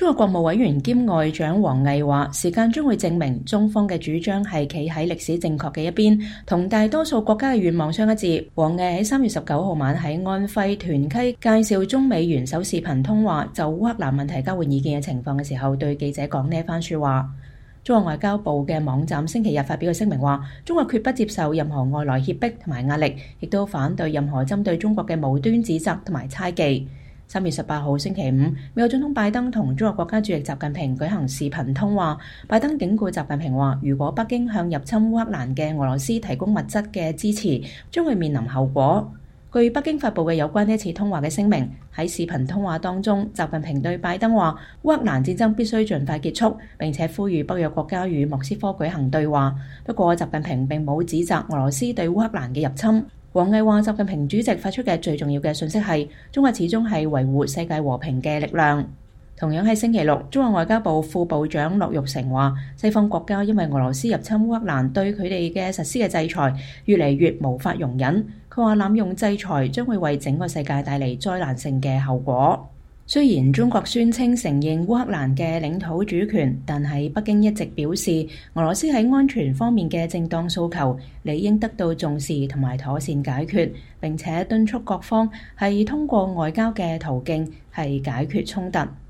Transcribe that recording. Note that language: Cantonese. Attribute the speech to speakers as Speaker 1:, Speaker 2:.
Speaker 1: 中國國務委員兼外長王毅話：時間將會證明中方嘅主張係企喺歷史正確嘅一邊，同大多數國家嘅願望相一致。王毅喺3月19號晚喺安徽屯溪介紹中美元首視頻通話就烏克蘭問題交換意見嘅情況嘅時候，對記者講呢一番說話。中國外交部嘅網站星期日發表嘅聲明話：中國決不接受任何外來脅迫同埋壓力，亦都反對任何針對中國嘅無端指責同埋猜忌。3月18號星期五，美國總統拜登同中國國家主席習近平舉行視頻通話。拜登警告習近平話：如果北京向入侵烏克蘭嘅俄羅斯提供物質嘅支持，將會面臨後果。據北京發布嘅有關呢一次通話嘅聲明，喺視頻通話當中，習近平對拜登話：烏克蘭戰爭必須盡快結束，並且呼籲北約國家與莫斯科舉行對話。不過，習近平並冇指責俄羅斯對烏克蘭嘅入侵。王毅話：習近平主席發出嘅最重要嘅訊息係，中國始終係維護世界和平嘅力量。同樣喺星期六，中國外交部副部長樂玉成話：西方國家因為俄羅斯入侵烏克蘭，對佢哋嘅實施嘅制裁越嚟越無法容忍。佢話濫用制裁將會為整個世界帶嚟災難性嘅後果。雖然中國宣稱承認烏克蘭嘅領土主權，但係北京一直表示俄羅斯喺安全方面嘅正當訴求理應得到重視同埋妥善解決，並且敦促各方係通過外交嘅途徑係解決衝突。